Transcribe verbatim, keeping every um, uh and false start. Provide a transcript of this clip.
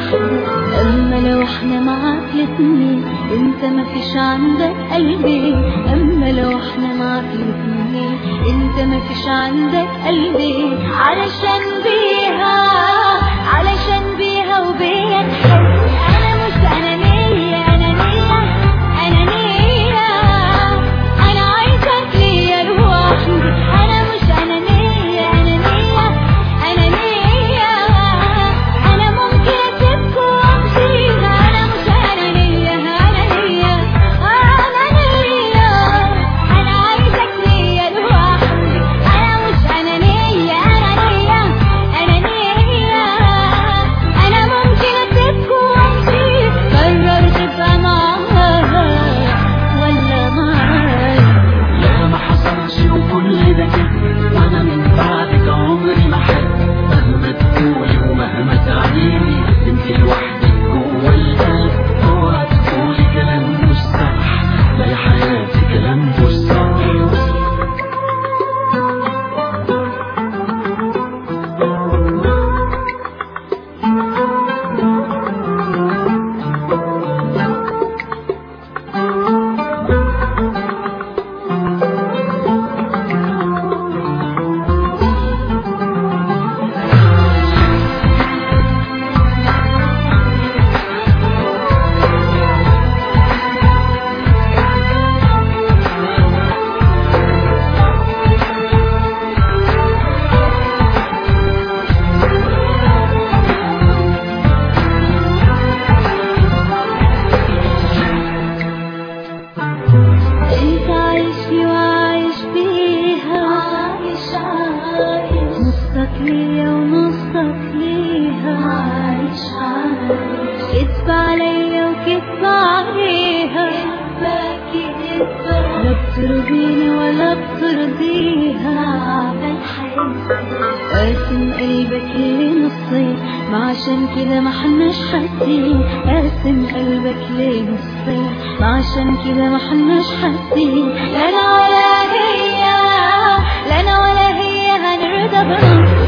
لوحدي. اما لو احنا معاك الاتنين انت ما فيش عندك قلبي. اما لو احنا معاك الاتنين انت ما فيش عندك قلبي. علشان بيها علشان بيها وبيا تحس انا مش انانية انانية انانية. انا عايزك ليا لوحدي. انا مش انانية انانية انانية. انا ممكن اسيبك وامشي. انا مش انانية انانية انانية. انا عايزك ليا لوحدي. انا مش انانية انانية انانية. انا ممكن اسيبك وامشي. قرر تبقى معاها ولا معايا؟ لا ما حصلش وكل ده كده، وانا من بعدك عمري ما حد. مهما تقولي ومهما تعملي انت لوحدك جوه القلب. اوعى تقولي كلام مش صح، لا يا حياتي كلام مش صح. انت عايش وعايش بيها. عايش عايش نصك ليا ونصك ليها. عايش عايش كدب عليا وكدب عليها. كدبة كدبة لا بترضيني ولا بترضيها. قاسم قلبك لنصين ما عشان كده ما حناش حاسين. قاسم قلبك لنصين ما عشان كده ما حناش حاسين. لا انا ولا هي لا انا ولا هي هنرضى بنص.